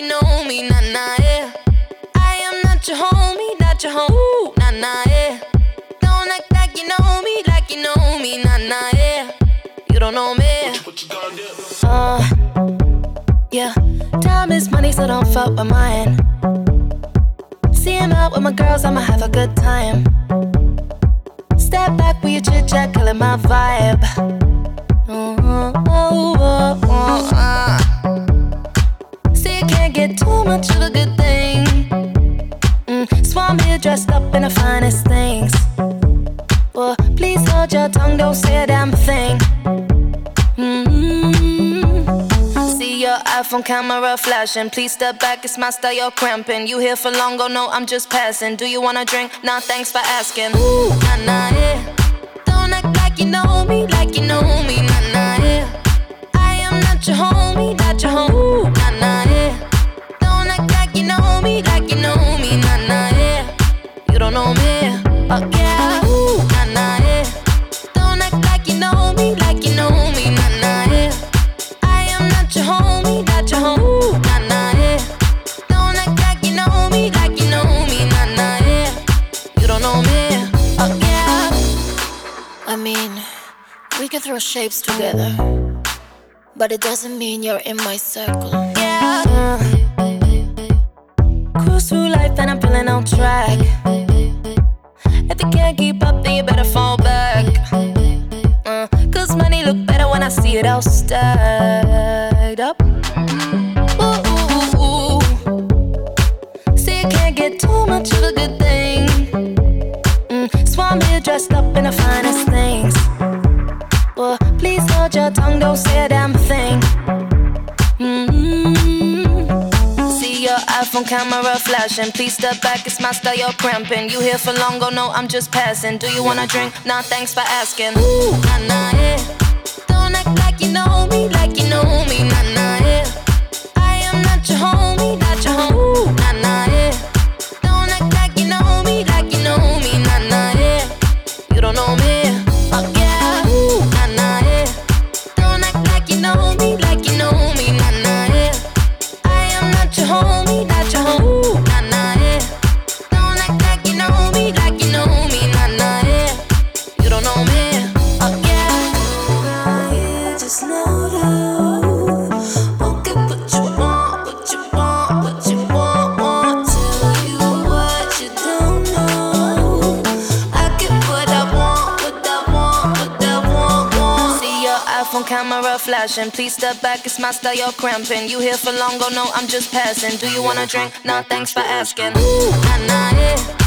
know me, nah, nah, yeah. I am not your homie, not your home, nah, nah, yeah. Don't act like you know me, nah, nah, yeah. You don't know me. What you gonna do? Yeah. Time is money, so don't fuck with mine. See him out with my girls, I'ma have a good time. Step back with your chit chat, killing my vibe. See, you can't get too much of a good thing. So I'm here dressed up in the finest things. Well, please hold your tongue, don't say a damn thing. See your iPhone camera flashing. Please step back, it's my style, you're cramping. You here for long, oh no, I'm just passing. Do you wanna drink? Nah, thanks for asking. Ooh, nah, nah, yeah. Don't act like you know me, nah, nah, yeah. I am not your homie, not your home, nah, nah, yeah. Don't act like you know me, nah, nah, yeah. You don't know me, oh yeah. Ooh, nah, nah, yeah. Don't act like you know me, nah, nah, yeah. I am not your homie, not your home, nah, nah, yeah. Don't act like you know me, nah, nah, yeah. You don't know me, oh yeah. I mean, we can throw shapes together, but it doesn't mean you're in my circle. Yeah. Cruise through life and I'm feeling on track. If you can't keep up, then you better fall back. Cause money look better when I see it all stacked up. Ooh, ooh, ooh, ooh. See, you can't get too much of a good thing. So I'm here dressed up in the finest things. Well, please hold your tongue, don't say a damn thing. See your iPhone camera flashing. Please step back, it's my style, you're cramping. You here for long, oh no, I'm just passing. Do you wanna drink? Nah, thanks for asking. Ooh, nah, nah, yeah. Don't act like you know me, nah, nah, yeah. I am not your homie, not your home, nah, nah, yeah. Don't act like you know me, nah, nah, yeah. You don't know me, oh yeah. Ooh, nah, nah, yeah. Don't act like you know me, nah, nah, yeah. I am not your homie, not your home, nah, nah, yeah. Don't act like you know me, nah, nah, yeah. You don't know me, oh yeah. You just know that. Won't get what you want, what you want, what you want. Tell you what you don't know. I get what I want, what I want, what I want. See your iPhone camera flashing. Please step back, it's my style, you're cramping. You here for long, oh no, I'm just passing. Do you wanna drink? Nah, thanks for asking. Ooh, nah, nah, yeah.